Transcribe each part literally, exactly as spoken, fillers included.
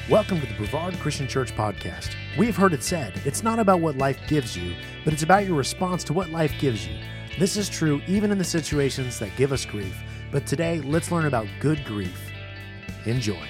Welcome to the Brevard Christian Church podcast. We have heard it said, it's not about what life gives you, but it's about your response to what life gives you. This is true even in the situations that give us grief. But today, let's learn about good grief. Enjoy.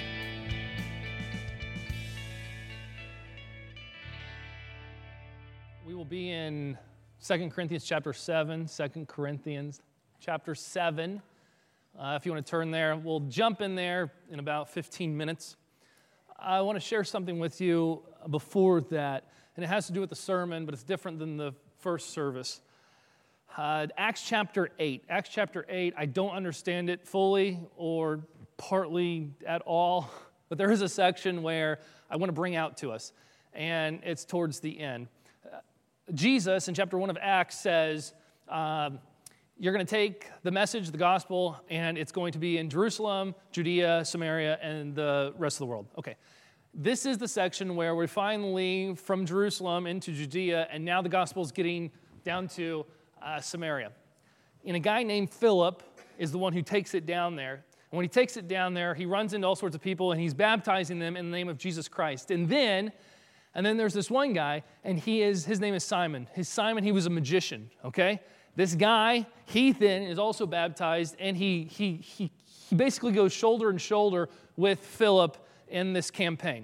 We will be in Second Corinthians chapter seven, Second Corinthians chapter seven. Uh, if you want to turn there, we'll jump in there in about fifteen minutes. I want to share something with you before that, and it has to do with the sermon, but it's different than the first service. Uh, Acts chapter eight. Acts chapter eight, I don't understand it fully or partly at all, but there is a section where I want to bring out to us, and it's towards the end. Uh, Jesus, in chapter one of Acts, says, um, you're going to take the message, the gospel, and it's going to be in Jerusalem, Judea, Samaria, and the rest of the world. Okay. This is the section where we finally from Jerusalem into Judea, and now the gospel is getting down to uh, Samaria. And a guy named Philip is the one who takes it down there. And when he takes it down there, he runs into all sorts of people, and he's baptizing them in the name of Jesus Christ. And then, and then there's this one guy, and he is his name is Simon. His Simon, he was a magician, okay? This guy, Heathen, is also baptized, and he he he he basically goes shoulder and shoulder with Philip in this campaign.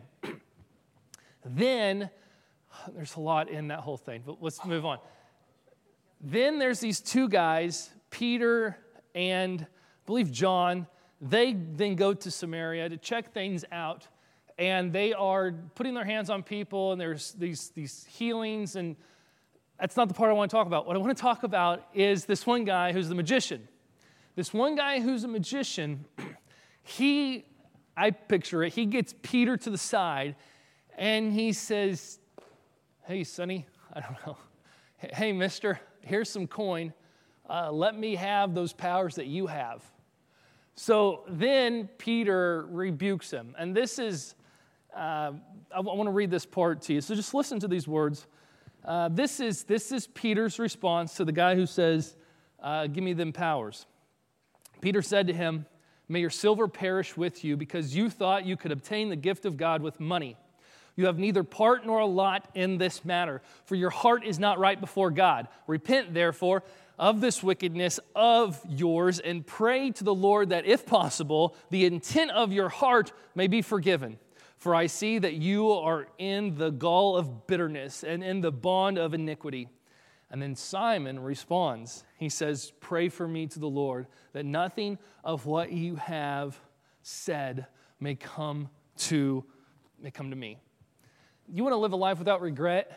Then, there's a lot in that whole thing, but let's move on. Then there's these two guys, Peter and I believe John. They then go to Samaria to check things out, and they are putting their hands on people, and there's these these healings, and that's not the part I want to talk about. What I want to talk about is this one guy who's the magician. This one guy who's a magician, he, I picture it, he gets Peter to the side, and he says, hey, Sonny, I don't know, hey, mister, here's some coin. Uh, let me have those powers that you have. So then Peter rebukes him. And this is, uh, I want to read this part to you. So just listen to these words. Uh, this is this is Peter's response to the guy who says, uh, give me them powers. Peter said to him, may your silver perish with you, because you thought you could obtain the gift of God with money. You have neither part nor a lot in this matter, for your heart is not right before God. Repent, therefore, of this wickedness of yours, and pray to the Lord that, if possible, the intent of your heart may be forgiven. For I see that you are in the gall of bitterness and in the bond of iniquity. And then Simon responds. He says, pray for me to the Lord, that nothing of what you have said may come to, may come to me. You want to live a life without regret?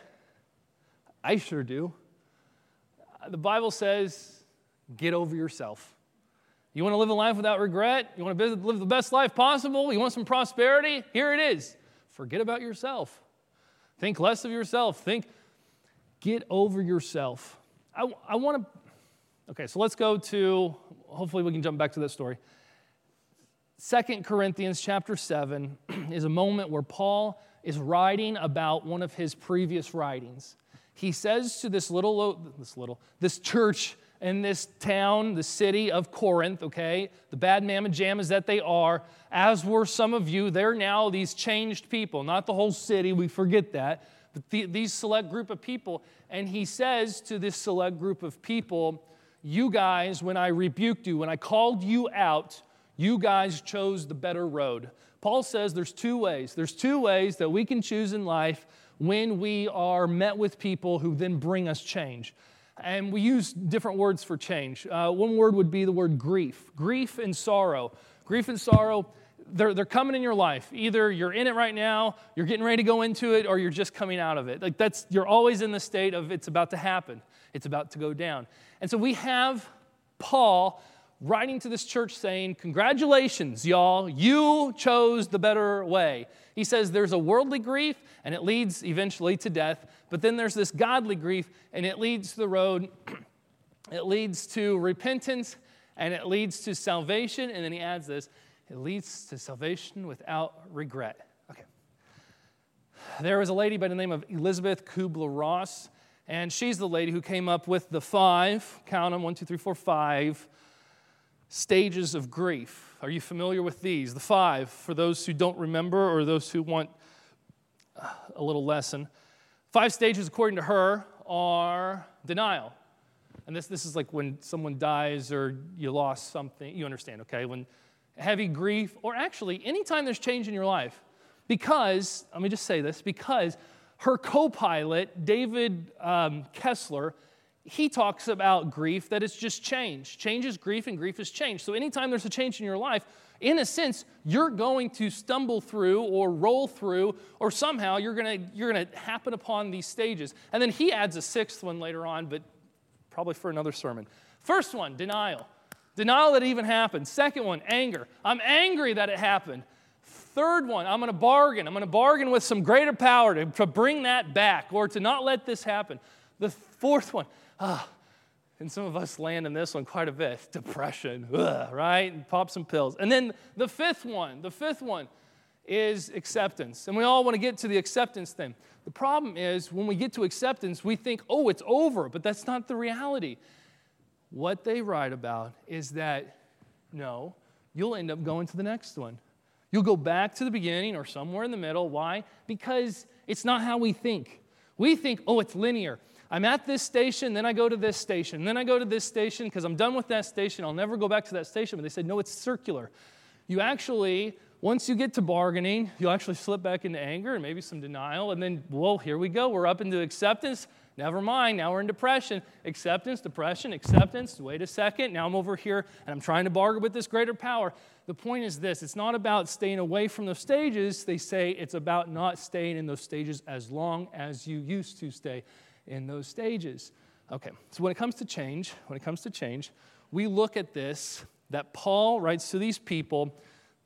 I sure do. The Bible says, get over yourself. You want to live a life without regret? You want to live the best life possible? You want some prosperity? Here it is. Forget about yourself. Think less of yourself. Think, get over yourself. I, I want to, okay, so let's go to, hopefully we can jump back to that story. Second Corinthians chapter seven is a moment where Paul is writing about one of his previous writings. He says to this little, this little, this church in this town, the city of Corinth, okay, the bad mamma jammas that they are, as were some of you, they're now these changed people, not the whole city, we forget that, but the, these select group of people. And he says to this select group of people, you guys, when I rebuked you, when I called you out, you guys chose the better road. Paul says there's two ways. There's two ways that we can choose in life when we are met with people who then bring us change. And we use different words for change. Uh, one word would be the word grief. Grief and sorrow. Grief and sorrow, they're, they're coming in your life. Either you're in it right now, you're getting ready to go into it, or you're just coming out of it. Like that's, you're always in the state of it's about to happen. It's about to go down. And so we have Paul writing to this church saying, congratulations, y'all, you chose the better way. He says there's a worldly grief, and it leads eventually to death, but then there's this godly grief, and it leads to the road, it leads to repentance, and it leads to salvation, and then he adds this, it leads to salvation without regret. Okay. There was a lady by the name of Elizabeth Kubler-Ross, and she's the lady who came up with the five, count them, one, two, three, four, five, stages of grief. Are you familiar with these? The five, for those who don't remember or those who want a little lesson. Five stages, according to her, are denial. And this, this is like when someone dies or you lost something. You understand, okay? When heavy grief, or actually anytime there's change in your life. Because, let me just say this, because her co-pilot, David um, Kessler, he talks about grief, that it's just change. Change is grief, and grief is change. So anytime there's a change in your life, in a sense, you're going to stumble through or roll through, or somehow you're going to you're going to happen upon these stages. And then he adds a sixth one later on, but probably for another sermon. First one, denial. Denial that it even happened. Second one, anger. I'm angry that it happened. Third one, I'm going to bargain. I'm going to bargain with some greater power to, to bring that back or to not let this happen. The fourth one, ah, and some of us land in this one quite a bit, depression, ugh, right? And pop some pills. And then the fifth one, the fifth one is acceptance. And we all want to get to the acceptance thing. The problem is when we get to acceptance, we think, oh, it's over, but that's not the reality. What they write about is that, no, you'll end up going to the next one. You'll go back to the beginning or somewhere in the middle. Why? Because it's not how we think. We think, oh, it's linear. I'm at this station, then I go to this station, then I go to this station because I'm done with that station. I'll never go back to that station. But they said, no, it's circular. You actually, once you get to bargaining, you'll actually slip back into anger and maybe some denial. And then, well, here we go. We're up into acceptance. Never mind. Now we're in depression. Acceptance, depression, acceptance. Wait a second. Now I'm over here and I'm trying to bargain with this greater power. The point is this. It's not about staying away from those stages. They say it's about not staying in those stages as long as you used to stay in those stages. Okay, so when it comes to change, when it comes to change, we look at this, that Paul writes to these people,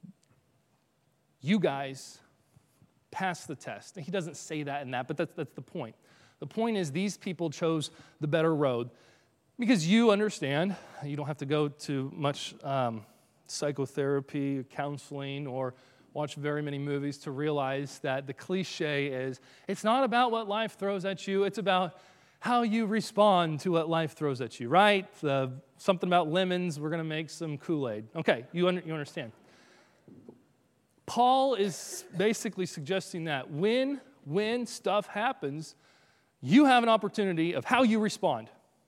you guys passed the test. And he doesn't say that in that, but that's, that's the point. The point is these people chose the better road because you understand, you don't have to go to much um, psychotherapy, counseling, or watch very many movies to realize that the cliche is, it's not about what life throws at you, it's about how you respond to what life throws at you, right? Uh, something about lemons, we're going to make some Kool-Aid. Okay, you, under, you understand. Paul is basically suggesting that when, when stuff happens, you have an opportunity of how you respond.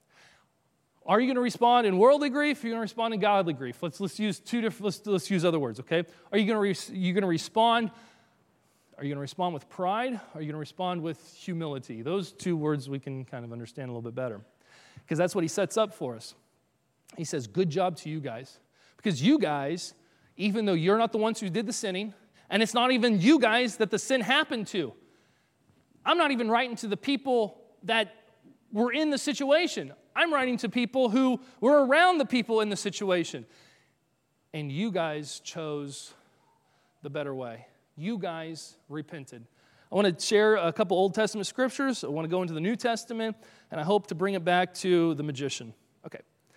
Are you going to respond in worldly grief? Or are you going to respond in godly grief? Let's let's use two different. Let's let's use other words. Okay? Are you going to re, you going to respond? Are you going to respond with pride? Or are you going to respond with humility? Those two words we can kind of understand a little bit better, because that's what he sets up for us. He says, "Good job to you guys," because you guys, even though you're not the ones who did the sinning, and it's not even you guys that the sin happened to. I'm not even writing to the people that were in the situation. I'm writing to people who were around the people in the situation. And you guys chose the better way. You guys repented. I want to share a couple Old Testament scriptures. I want to go into the New Testament, and I hope to bring it back to the magician. Okay.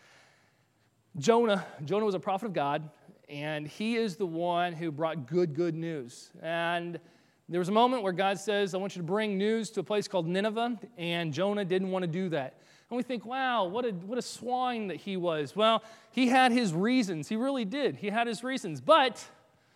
Jonah. Jonah was a prophet of God, and he is the one who brought good, good news. And there was a moment where God says, I want you to bring news to a place called Nineveh, and Jonah didn't want to do that. And we think, wow, what a what a swine that he was. Well, he had his reasons. He really did. He had his reasons. But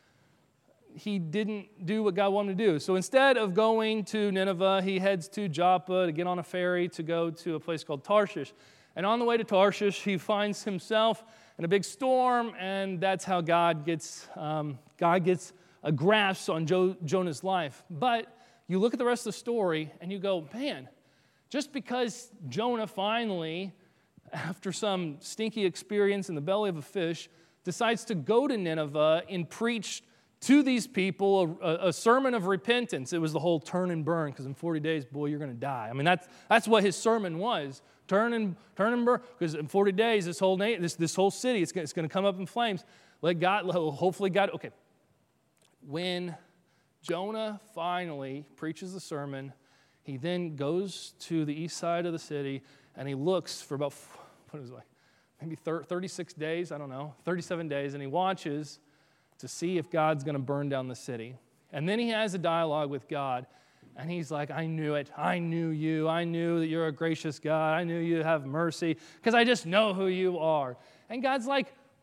he didn't do what God wanted to do. So instead of going to Nineveh, he heads to Joppa to get on a ferry to go to a place called Tarshish. And on the way to Tarshish, he finds himself in a big storm, and that's how God gets um, God gets a grasp on jo- Jonah's life. But you look at the rest of the story, and you go, man, just because Jonah finally, after some stinky experience in the belly of a fish, decides to go to Nineveh and preach to these people a, a sermon of repentance. It was the whole turn and burn, because in forty days, boy, you're going to die. I mean, that's that's what his sermon was. Turn and turn and burn, because in forty days, this whole this this whole city, it's, it's going to come up in flames. Let God, hopefully God, okay. When Jonah finally preaches the sermon, he then goes to the east side of the city, and he looks for about, what is it like, maybe thirty-six days, I don't know, thirty-seven days, and he watches to see if God's going to burn down the city. And then he has a dialogue with God, and he's like, I knew it. I knew you. I knew that you're a gracious God. I knew you have mercy, because I just know who you are. And God's like,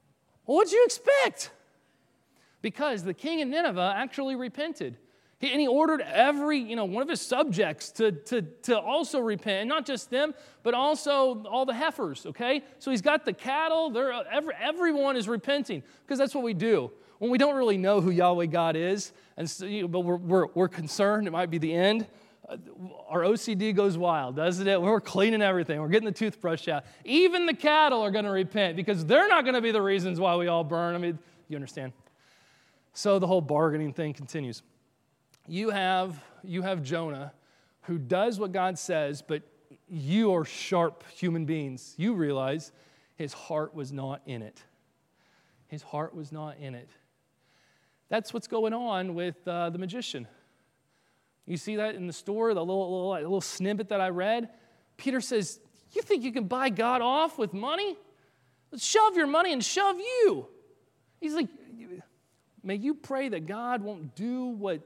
Well, what'd you expect? Because the king of Nineveh actually repented. He, and he ordered every, you know, one of his subjects to, to, to also repent. And not just them, but also all the heifers, okay? So he's got the cattle. They're, every, everyone is repenting because that's what we do. When we don't really know who Yahweh God is, and so, you know, but we're, we're, we're concerned it might be the end, uh, our O C D goes wild, doesn't it? We're cleaning everything. We're getting the toothbrush out. Even the cattle are going to repent because they're not going to be the reasons why we all burn. I mean, you understand? So the whole bargaining thing continues. You have, you have Jonah who does what God says, but you are sharp human beings. You realize his heart was not in it. His heart was not in it. That's what's going on with uh, the magician. You see that in the story, the little, little, little snippet that I read? Peter says, you think you can buy God off with money? Let's shove your money and shove you. He's like, may you pray that God won't do what...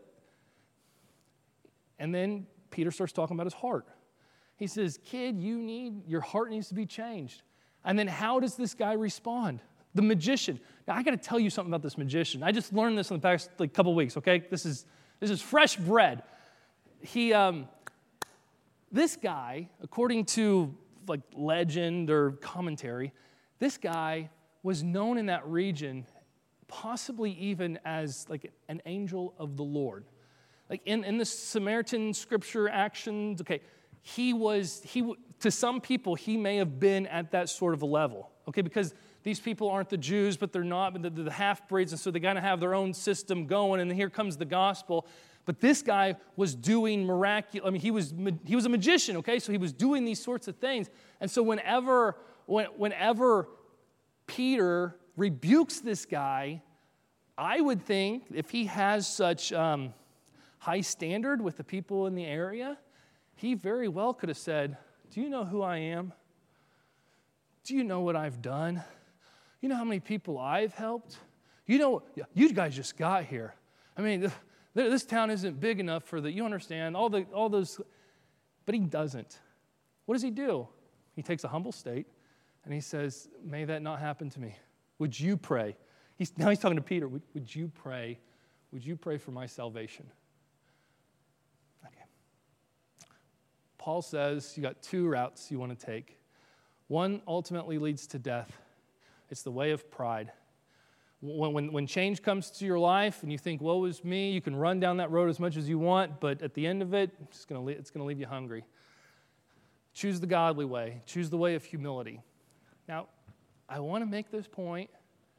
And then Peter starts talking about his heart. He says, kid, you need, your heart needs to be changed. And then how does this guy respond? The magician. Now, I got to tell you something about this magician. I just learned this in the past like, couple weeks, okay? This is this is fresh bread. He, um, this guy, according to like legend or commentary, this guy was known in that region possibly even as like an angel of the Lord. Like in, in the Samaritan scripture actions, okay, he was, he to some people, he may have been at that sort of a level, okay, because these people aren't the Jews, but they're not, but they're the half-breeds, and so they got to have their own system going, and here comes the gospel. But this guy was doing miraculous, I mean, he was he was a magician, okay, so he was doing these sorts of things. And so whenever, when, whenever Peter rebukes this guy, I would think if he has such... Um, high standard with the people in the area, he very well could have said, do you know who I am? Do you know what I've done? You know how many people I've helped? You know, you guys just got here. I mean, this town isn't big enough for the, you understand, all the all those, but he doesn't. What does he do? He takes a humble state and he says, may that not happen to me. Would you pray? He's, now he's talking to Peter. Would, would you pray? Would you pray for my salvation? Paul says you got two routes you want to take. One ultimately leads to death. It's the way of pride. When, when, when change comes to your life and you think, woe is me, you can run down that road as much as you want, but at the end of it, it's going to, it's going to leave you hungry. Choose the godly way. Choose the way of humility. Now, I want to make this point.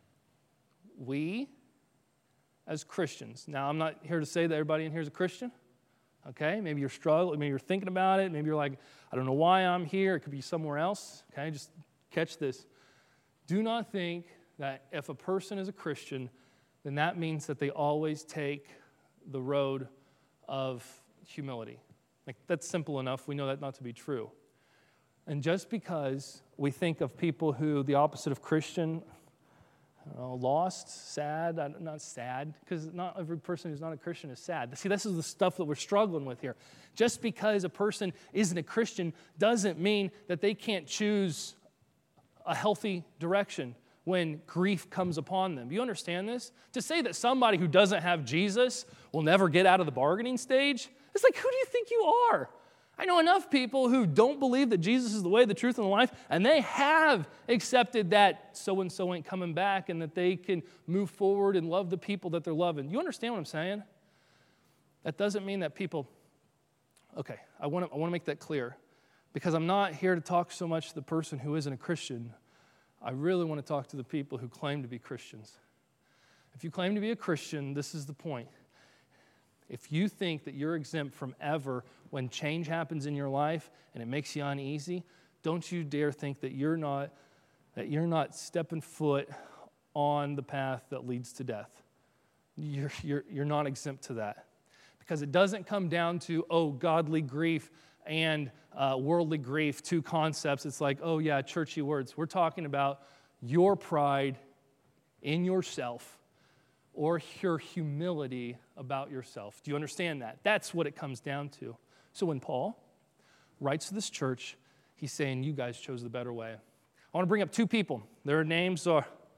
We, as Christians, now I'm not here to say that everybody in here is a Christian. Okay, maybe you're struggling, maybe you're thinking about it, maybe you're like, I don't know why I'm here, it could be somewhere else. Okay, just catch this. Do not think that if a person is a Christian, then that means that they always take the road of humility. Like, that's simple enough. We know that not to be true. And just because we think of people who, the opposite of Christian, I don't know, lost, sad, not sad, because not every person who's not a Christian is sad. See, this is the stuff that we're struggling with here. Just because a person isn't a Christian doesn't mean that they can't choose a healthy direction when grief comes upon them. Do you understand this? To say that somebody who doesn't have Jesus will never get out of the bargaining stage, it's like, who do you think you are? I know enough people who don't believe that Jesus is the way, the truth, and the life, and they have accepted that so-and-so ain't coming back and that they can move forward and love the people that they're loving. You understand what I'm saying? That doesn't mean that people... Okay, I want to I want to make that clear because I'm not here to talk so much to the person who isn't a Christian. I really want to talk to the people who claim to be Christians. If you claim to be a Christian, this is the point. If you think that you're exempt from ever, when change happens in your life and it makes you uneasy, don't you dare think that you're not that you're not stepping foot on the path that leads to death. You're, you're, you're not exempt to that. Because it doesn't come down to, oh, godly grief and uh, worldly grief, two concepts. It's like, oh, yeah, churchy words. We're talking about your pride in yourself or your humility about yourself. Do you understand that? That's what it comes down to. So when Paul writes to this church, he's saying, you guys chose the better way. I want to bring up two people. Their names are,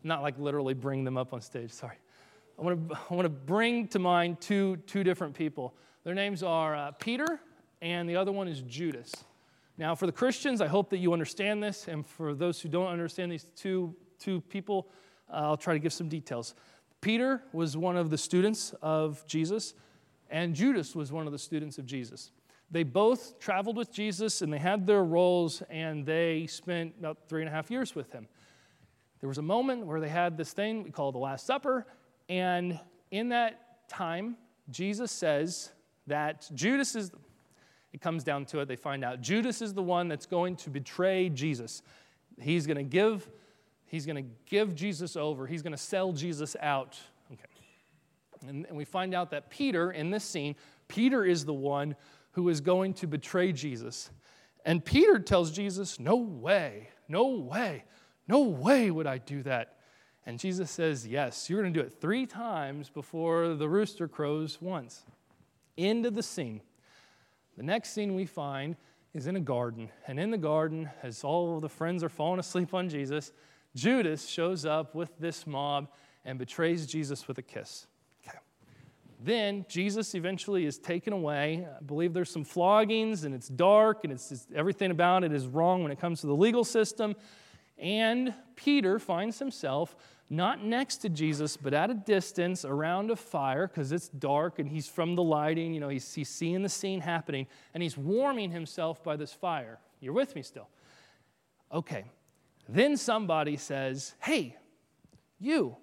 not like literally bring them up on stage, sorry. I want to I want to bring to mind two, two different people. Their names are uh, Peter, and the other one is Judas. Now, for the Christians, I hope that you understand this, and for those who don't understand these two, two people, uh, I'll try to give some details. Peter was one of the students of Jesus, and Judas was one of the students of Jesus. They both traveled with Jesus, and they had their roles, and they spent about three and a half years with him. There was a moment where they had this thing we call the Last Supper, and in that time, Jesus says that Judas is, it comes down to it, they find out, Judas is the one that's going to betray Jesus. He's going to give, he's going to give Jesus over. He's going to sell Jesus out. Okay. And, and we find out that Peter, in this scene, Peter is the one who is going to betray Jesus. And Peter tells Jesus, no way, no way, no way would I do that. And Jesus says, yes, you're going to do it three times before the rooster crows once. End of the scene. The next scene we find is in a garden. And in the garden, as all of the friends are falling asleep on Jesus, Judas shows up with this mob and betrays Jesus with a kiss. Okay. Then Jesus eventually is taken away. I believe there's some floggings, and it's dark, and it's just, everything about it is wrong when it comes to the legal system. And Peter finds himself not next to Jesus, but at a distance around a fire because it's dark and he's from the lighting. You know, he's, he's seeing the scene happening, and he's warming himself by this fire. You're with me still? Okay. Then somebody says, hey, you,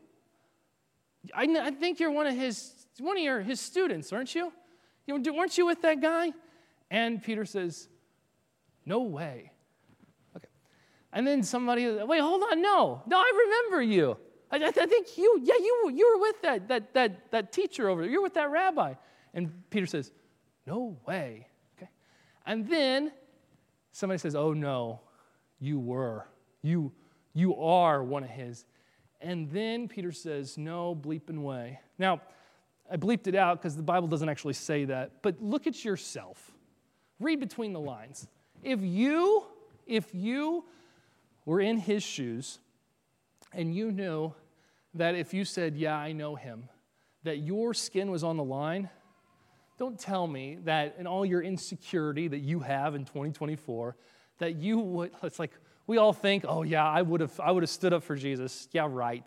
I, I think you're one of his one of your his students, aren't you? You know, weren't you with that guy? And Peter says, no way. Okay. And then somebody, wait, hold on, no, no, I remember you. I, I think you, yeah, you, you were with that, that, that, that teacher over there. You're with that rabbi. And Peter says, no way. Okay. And then somebody says, oh, no, you were. You, you are one of his. And then Peter says, no bleeping way. Now, I bleeped it out because the Bible doesn't actually say that. But look at yourself. Read between the lines. If you, if you were in his shoes and you knew that if you said, yeah, I know him, that your skin was on the line, don't tell me that in all your insecurity that you have in twenty twenty-four, that you would, it's like, we all think, oh yeah, I would have I would have stood up for Jesus. Yeah, right.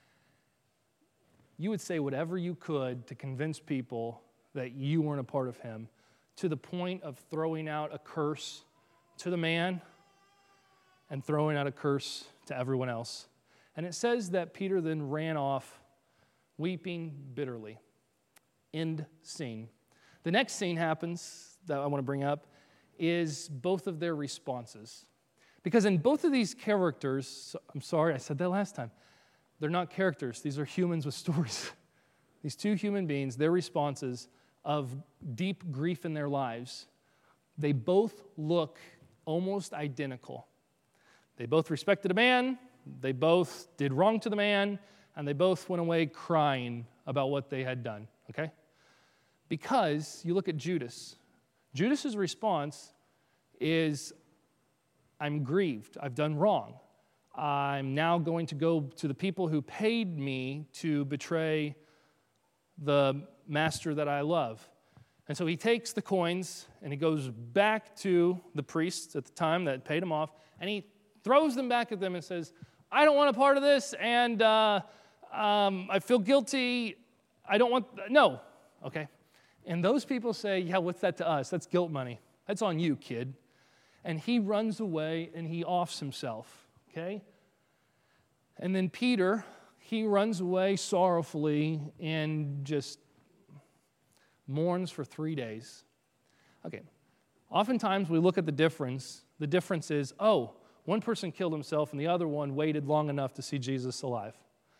You would say whatever you could to convince people that you weren't a part of him, to the point of throwing out a curse to the man and throwing out a curse to everyone else. And it says that Peter then ran off weeping bitterly. End scene. The next scene happens that I want to bring up is both of their responses. Because in both of these characters, I'm sorry, I said that last time, they're not characters. These are humans with stories. These two human beings, their responses of deep grief in their lives, they both look almost identical. They both respected a man, they both did wrong to the man, and they both went away crying about what they had done, okay? Because you look at Judas. Judas's response is, I'm grieved. I've done wrong. I'm now going to go to the people who paid me to betray the master that I love. And so he takes the coins and he goes back to the priests at the time that paid him off, and he throws them back at them and says, I don't want a part of this, and uh, um, I feel guilty. I don't want, th- no, okay? And those people say, yeah, what's that to us? That's guilt money. That's on you, kid. And he runs away and he offs himself, okay? And then Peter, he runs away sorrowfully and just mourns for three days. Okay, oftentimes we look at the difference. The difference is, oh, one person killed himself and the other one waited long enough to see Jesus alive.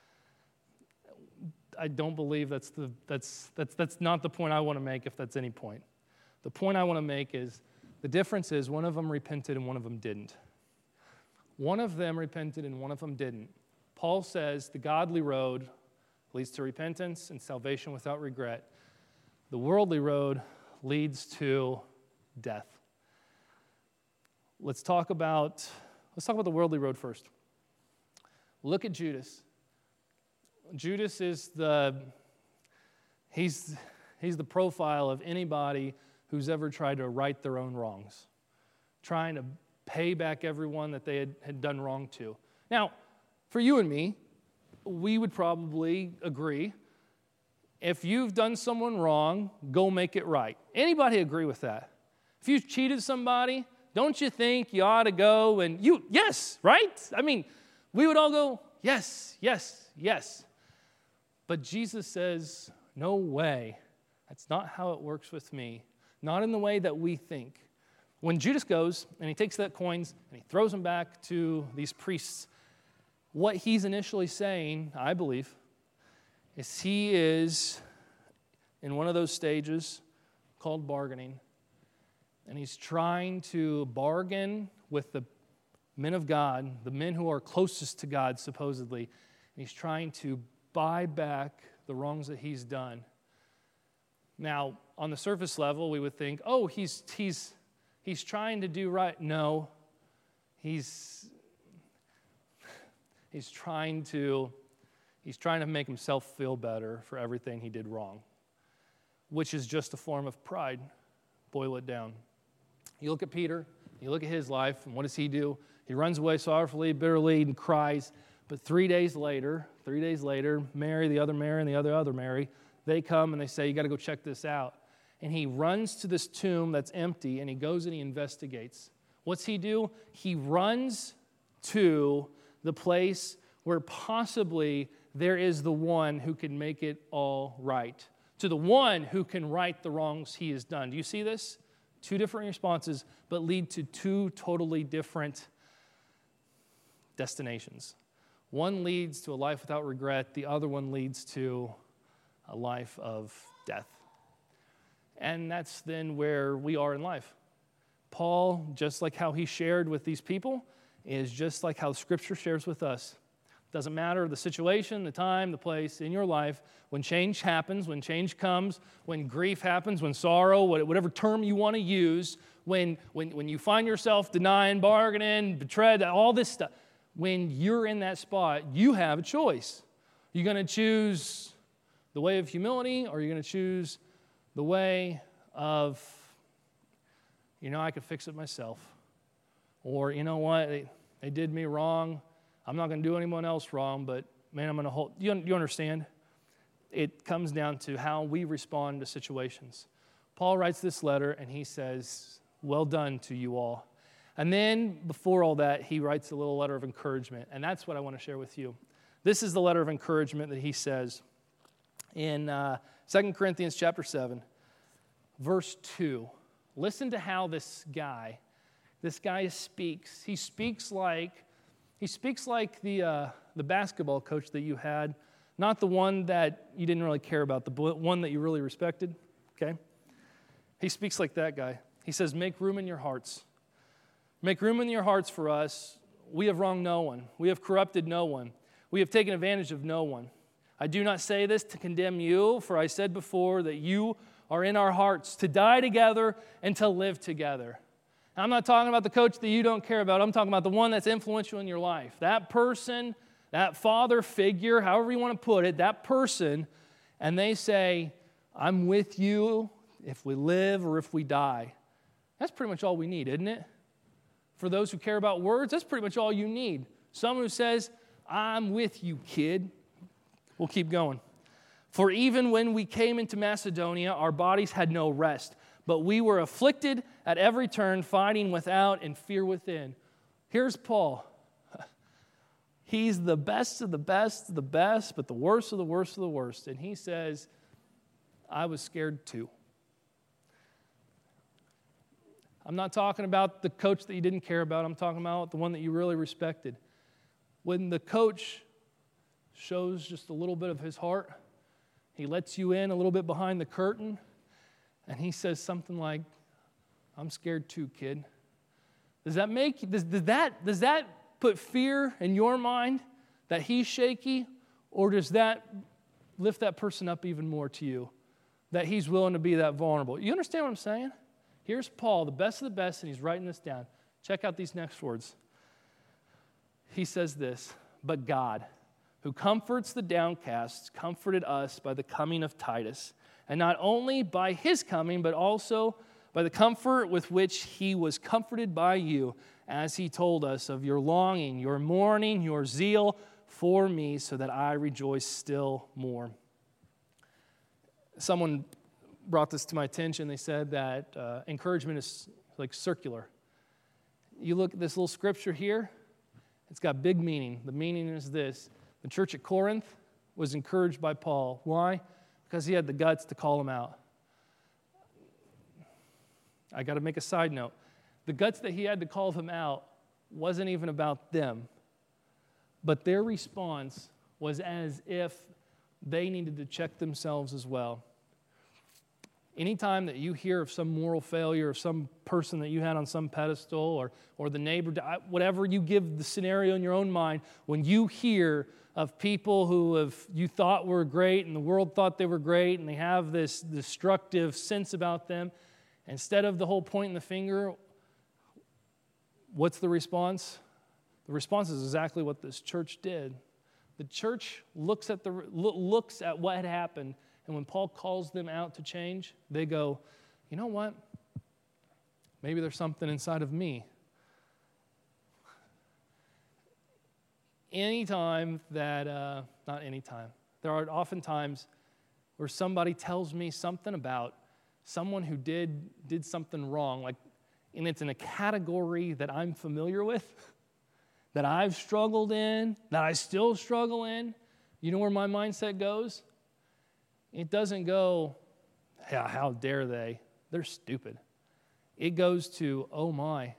I don't believe that's the that's that's that's not the point I want to make, if that's any point. The point I want to make is the difference is one of them repented and one of them didn't. One of them repented and one of them didn't. Paul says the godly road leads to repentance and salvation without regret. The worldly road leads to death. Let's talk about let's talk about the worldly road first. Look at Judas. Judas is the, he's, he's the profile of anybody who's ever tried to right their own wrongs, trying to pay back everyone that they had, had done wrong to. Now, for you and me, we would probably agree, if you've done someone wrong, go make it right. Anybody agree with that? If you've cheated somebody, don't you think you ought to go and you, yes, right? I mean, we would all go, yes, yes, yes. But Jesus says, no way. That's not how it works with me. Not in the way that we think. When Judas goes and he takes that coins and he throws them back to these priests, what he's initially saying, I believe, is he is in one of those stages called bargaining. And he's trying to bargain with the men of God, the men who are closest to God, supposedly. And he's trying to buy back the wrongs that he's done. Now, on the surface level, we would think, oh, he's he's he's trying to do right. No, he's he's trying to he's trying to make himself feel better for everything he did wrong, which is just a form of pride. Boil it down. You look at Peter, you look at his life, and what does he do? He runs away sorrowfully, bitterly, and cries. But three days later, three days later, Mary, the other Mary, and the other other Mary, they come and they say, you got to go check this out. And he runs to this tomb that's empty, and he goes and he investigates. What's he do? He runs to the place where possibly there is the one who can make it all right, to the one who can right the wrongs he has done. Do you see this? Two different responses, but lead to two totally different destinations. One leads to a life without regret. The other one leads to a life of death. And that's then where we are in life. Paul, just like how he shared with these people, is just like how Scripture shares with us. Doesn't matter the situation, the time, the place in your life. When change happens, when change comes, when grief happens, when sorrow, whatever term you want to use, when, when, when you find yourself denying, bargaining, betrayed, all this stuff, when you're in that spot, you have a choice. You're going to choose the way of humility, or you're going to choose the way of, you know, I could fix it myself. Or, you know what, they, they did me wrong. I'm not going to do anyone else wrong, but man, I'm going to hold. You, you understand? It comes down to how we respond to situations. Paul writes this letter, and he says, well done to you all. And then, before all that, he writes a little letter of encouragement, and that's what I want to share with you. This is the letter of encouragement that he says in uh, Second Corinthians chapter seven, verse two. Listen to how this guy, this guy speaks. He speaks like He speaks like the uh, the basketball coach that you had, not the one that you didn't really care about, the one that you really respected, okay? He speaks like that guy. He says, make room in your hearts. Make room in your hearts for us. We have wronged no one. We have corrupted no one. We have taken advantage of no one. I do not say this to condemn you, for I said before that you are in our hearts to die together and to live together. I'm not talking about the coach that you don't care about. I'm talking about the one that's influential in your life. That person, that father figure, however you want to put it, that person, and they say, I'm with you if we live or if we die. That's pretty much all we need, isn't it? For those who care about words, that's pretty much all you need. Someone who says, I'm with you, kid. We'll keep going. For even when we came into Macedonia, our bodies had no rest, but we were afflicted at every turn, fighting without and fear within. Here's Paul. He's the best of the best of the best, but the worst of the worst of the worst. And he says, I was scared too. I'm not talking about the coach that you didn't care about. I'm talking about the one that you really respected. When the coach shows just a little bit of his heart, he lets you in a little bit behind the curtain, and he says something like, I'm scared too, kid. Does that make, does, does that, does that put fear in your mind that he's shaky, or does that lift that person up even more to you, that he's willing to be that vulnerable? You understand what I'm saying? Here's Paul, the best of the best, and he's writing this down. Check out these next words. He says this, but God, who who comforts the downcast, comforted us by the coming of Titus, and not only by his coming, but also by the comfort with which he was comforted by you, as he told us of your longing, your mourning, your zeal for me, so that I rejoice still more. Someone brought this to my attention. They said that uh, encouragement is like circular. You look at this little scripture here, it's got big meaning. The meaning is this. The church at Corinth was encouraged by Paul. Why? Because he had the guts to call them out. I got to make a side note. The guts that he had to call them out wasn't even about them, but their response was as if they needed to check themselves as well. Anytime that you hear of some moral failure, of some person that you had on some pedestal, or, or the neighbor, whatever you give the scenario in your own mind, when you hear of people who have you thought were great and the world thought they were great and they have this destructive sense about them, instead of the whole pointing the finger, what's the response? The response is exactly what this church did. The church looks at the looks at what had happened, and when Paul calls them out to change, they go, you know what? Maybe there's something inside of me. Anytime that, uh, not anytime, there are often times where somebody tells me something about someone who did did something wrong, like, and it's in a category that I'm familiar with, that I've struggled in, that I still struggle in. You know where my mindset goes? It doesn't go, yeah, how dare they? They're stupid. It goes to, oh my,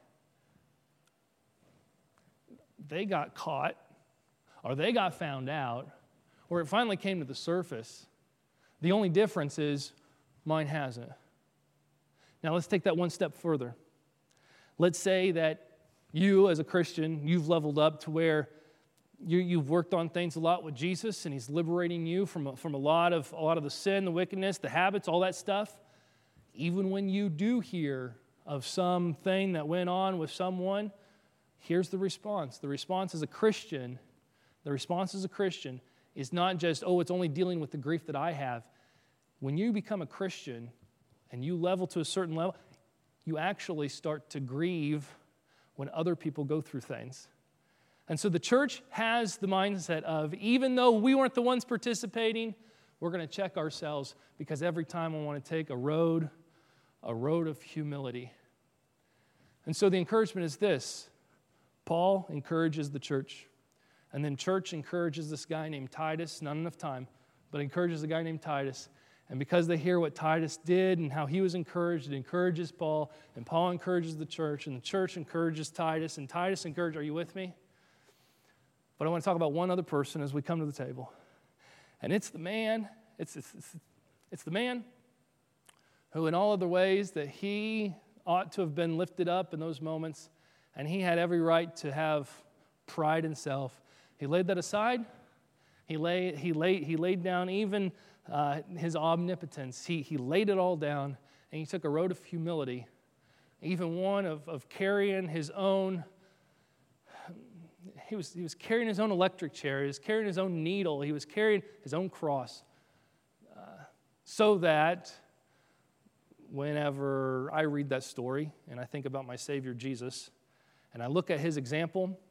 they got caught, or they got found out, or it finally came to the surface. The only difference is mine hasn't. Now let's take that one step further. Let's say that you, as a Christian, you've leveled up to where you, you've worked on things a lot with Jesus, and He's liberating you from a, from a lot of a lot of the sin, the wickedness, the habits, all that stuff. Even when you do hear of something that went on with someone, here's the response. The response as a Christian, the response as a Christian is not just, oh, it's only dealing with the grief that I have. When you become a Christian and you level to a certain level, you actually start to grieve when other people go through things. And so the church has the mindset of, even though we weren't the ones participating, we're going to check ourselves, because every time I want to take a road, a road of humility. And so the encouragement is this. Paul encourages the church. And then church encourages this guy named Titus, not enough time, but encourages a guy named Titus. And because they hear what Titus did and how he was encouraged, it encourages Paul, and Paul encourages the church, and the church encourages Titus, and Titus encourages, are you with me? But I want to talk about one other person as we come to the table. And it's the man, it's, it's, it's, it's the man who in all other ways that he ought to have been lifted up in those moments, and he had every right to have pride in self. He laid that aside. He, lay, he, lay, he laid down even uh, his omnipotence. He, he laid it all down, and he took a road of humility, even one of, of carrying his own, he was, he was carrying his own electric chair, he was carrying his own needle, he was carrying his own cross, uh, so that whenever I read that story and I think about my Savior Jesus, and I look at his example,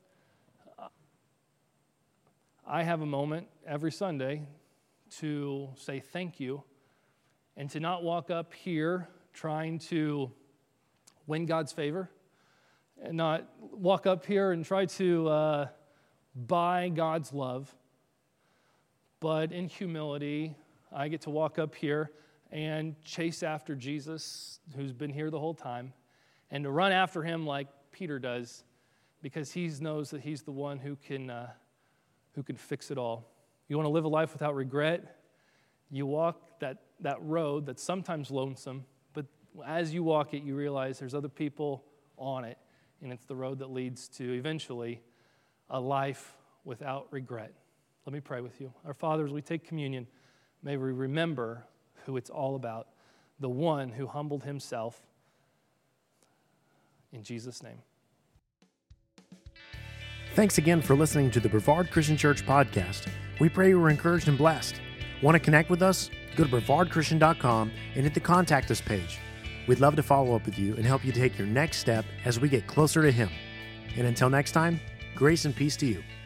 I have a moment every Sunday to say thank you, and to not walk up here trying to win God's favor, and not walk up here and try to uh, buy God's love, but in humility, I get to walk up here and chase after Jesus, who's been here the whole time, and to run after him like Peter does, because he knows that he's the one who can uh, who can fix it all. You want to live a life without regret? You walk that, that road that's sometimes lonesome, but as you walk it, you realize there's other people on it, and it's the road that leads to eventually a life without regret. Let me pray with you. Our Father, as we take communion, may we remember who it's all about, the one who humbled himself. In Jesus' name. Thanks again for listening to the Brevard Christian Church podcast. We pray you were encouraged and blessed. Want to connect with us? Go to brevard christian dot com and hit the Contact Us page. We'd love to follow up with you and help you take your next step as we get closer to Him. And until next time, grace and peace to you.